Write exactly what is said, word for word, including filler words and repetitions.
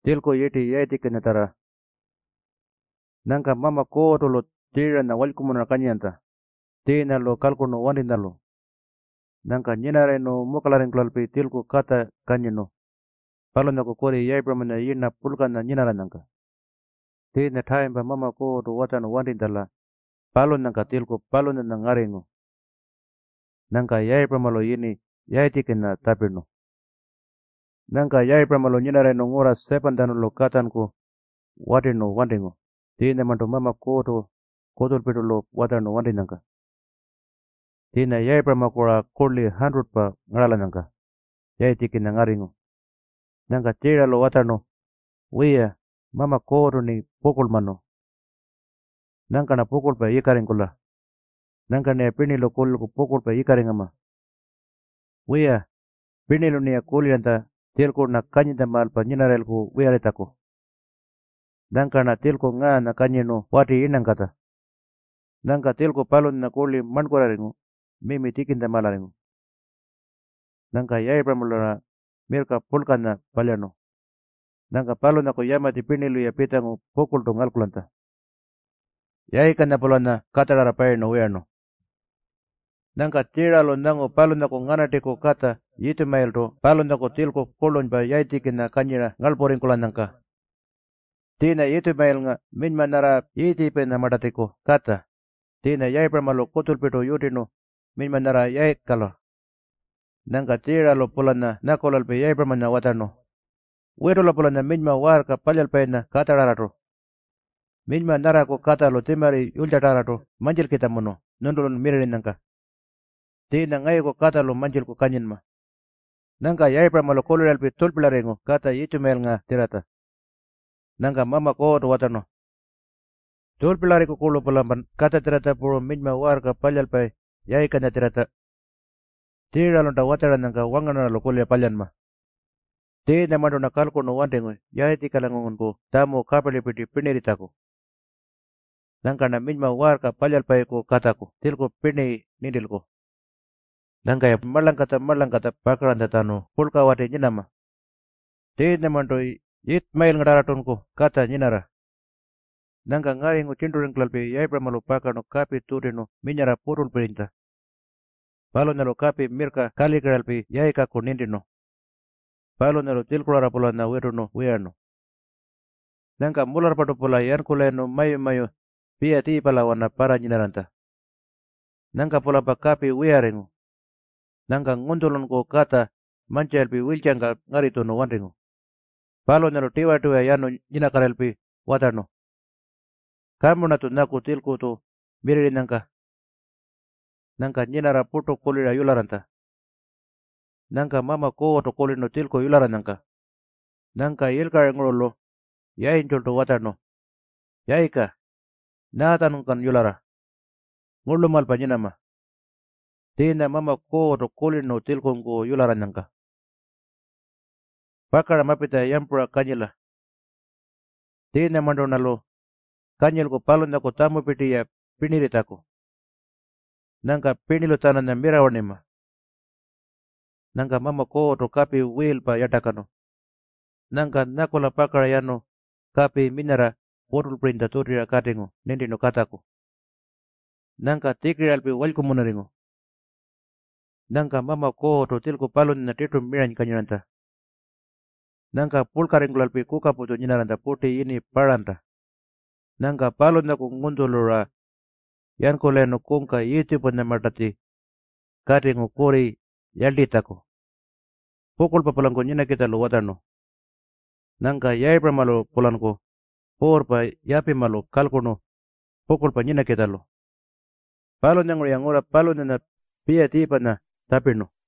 tilko yeti yeti kenatara nanka mama kootolo tirana walkumuna kanyanta tina lo kalkuno wandinalo nanka nyinare no mukalarin kulalpi tilko kata kanyino palonako kori yaibramana yina pulkana nyinara nanka tina thaimba mama kooto watano wandindala palon nanka tilko palon na ngaringo nanka yaibramalo yini yaitikena tapirno nanka yaibramalo nyinare no ngura sepandano lo katanku watirno wandingo tina manto mama koto kotol pitulo watarno wandinanka tina yaibrama kura kurli hundred pa ngarala nanka yaitikina ngaringo nanka tira lo watarno wiya mama koto ni pukul mano nanka na pukul pa ikaring kula nanka ne pini lo kul ko pukul pa ikaring ama wiya pini lo ni akuli anta tilko na kanyita mal pa nyinarel ko wiya retako nanka na tilko nga na kanyino wati inang kata nanka tilko palon na kuli mankuraringo mimi tikinda malaringo nanka yaibramulana mirka pulkana palyano nanka palon ako yamati pinilu ya pitango pukul to ngalkulanta yaikana polana katarara paino wiano nanka tiralo nango palon ako nganatiko kata yitu mailto palon ako tilko kolon ba yaitikina kanyira ngalporinkulananka tina yitu mail nga minma nara yiti pena matatiko kata tina yaibramalo kutulpito yutino minma nara yaikalo nanka tiralo polana nakolalpe yaibramana watano wetolo polana minma warka palyalpaina katararato minma narako katalo timari yultatarato manjil kita mono nondolon miririnanka tina ngayko katalo manjilko kanyinma nanka yaibramalo kololalpi tulpilarengo kata yitu mail nga tirata nanka mama kooto watano tulpilariko kulo polampan kata tirata puro minma warka palyalpai yaikana tirata tiralonta watara nanka wanganalo kulia palyanma tina mandona kalkono wandengo yaiti kalangongonko tamo kapalipiti piniritako nanka na minma warka palyalpaiko katako tilko pini nindilko nanka ya marlankata marlankata pakaranta tano pulka wate nyinama tina mando yit mail ngadaratonko kata nyinara nanka ngaringo cindurinklalpi yaibramalo pakano kapi turino minyara purul pirinta palonalo kapi mirka kalikralpi yaikako nindino palonalo tilkulara polana wetuno wiano nanka mularpato pola yankuleno mayo mayo pia tipala wana para nyinaranta nanka polapa kapi wiarengo nanka ngundulonko kata manchalpi wilcanga ngaritono wandingo palonalo tiwa tiwa yano nyinakaralpi watano kamunatu naku tilkutu miriri nanka nanka nyinara puto kulira yularanta nanka mama kooto kulino tilko yularananka nanka yilkarengololo yaincolto watano yaika natanunkan yulara ngulumalpa nyinama tina mama kooto kulino tilkonko yularananka pakara mapita yampura kanyila tina mandonalo kanyilko palonako tamu piti ya piniritako nanka pinilo tanana mirawanima nanka mama kooto kapi wilpa yatakano nanka nakola pakara yano kapi minara porul printa tutira katingo nindino katako nanka tikiralpi walkumunaringo nanka mama kooto tilko palonina titu mirany kanyiranta nanka pulkaringlalpi kukaputo nyinaranta puti ini paranta nanka palonako ngundulura yankoleno kunka yitipana matati katingo kori yalditako pukul papalanko nyina kita lo watano nanka yaibramalo polanko porpa yapimalo kalkono pukul pa nyina kita lo palon yang yang ora palon na pia tipana tapirno